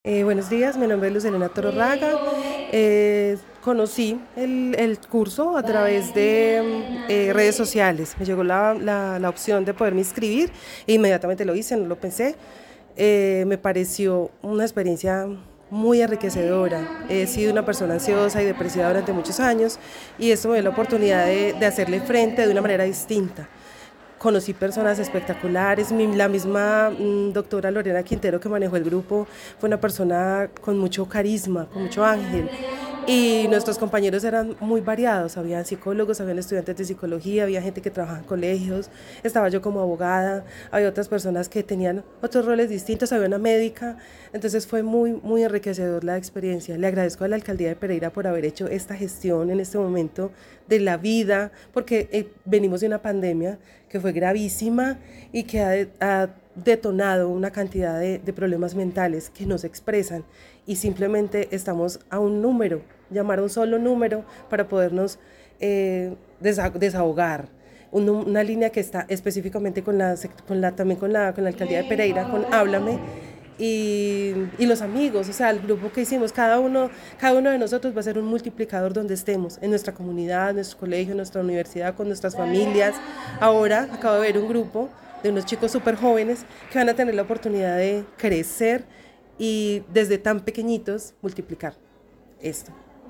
Buenos días, mi nombre es Lucelena Tororraga. Conocí el curso a través de redes sociales. Me llegó la opción de poderme inscribir e inmediatamente lo hice, no lo pensé. Me pareció una experiencia muy enriquecedora. He sido una persona ansiosa y depresiva durante muchos años y esto me dio la oportunidad de hacerle frente de una manera distinta. Conocí personas espectaculares, la misma doctora Lorena Quintero que manejó el grupo fue una persona con mucho carisma, con mucho ángel. Y nuestros compañeros eran muy variados, había psicólogos, había estudiantes de psicología, había gente que trabajaba en colegios, estaba yo como abogada, había otras personas que tenían otros roles distintos, había una médica, entonces fue muy enriquecedor la experiencia. Le agradezco a la alcaldía de Pereira por haber hecho esta gestión en este momento de la vida, porque venimos de una pandemia que fue gravísima y que ha detonado una cantidad de problemas mentales que no se expresan y simplemente estamos a un número, llamar a un solo número para podernos desahogar. Una línea que está específicamente también con la alcaldía de Pereira, con Háblame, y los amigos, o sea, el grupo que hicimos, cada uno de nosotros va a ser un multiplicador donde estemos, en nuestra comunidad, en nuestro colegio, en nuestra universidad, con nuestras familias. Ahora acabo de ver un grupo de unos chicos súper jóvenes que van a tener la oportunidad de crecer y desde tan pequeñitos multiplicar esto.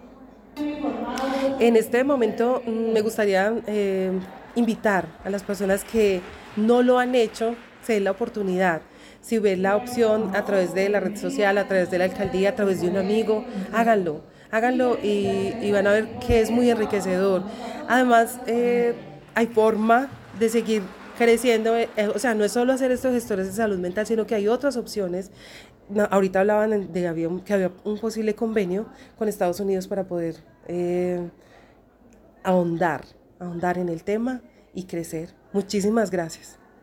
En este momento me gustaría invitar a las personas que no lo han hecho, se den la oportunidad. Si ven la opción a través de la red social, a través de la alcaldía, a través de un amigo, háganlo, háganlo y van a ver que es muy enriquecedor. Además, hay forma de seguir creciendo, o sea, no es solo hacer estos gestores de salud mental, sino que hay otras opciones. No, ahorita hablaban que había un posible convenio con Estados Unidos para poder eh, ahondar, ahondar en el tema y crecer. Muchísimas gracias.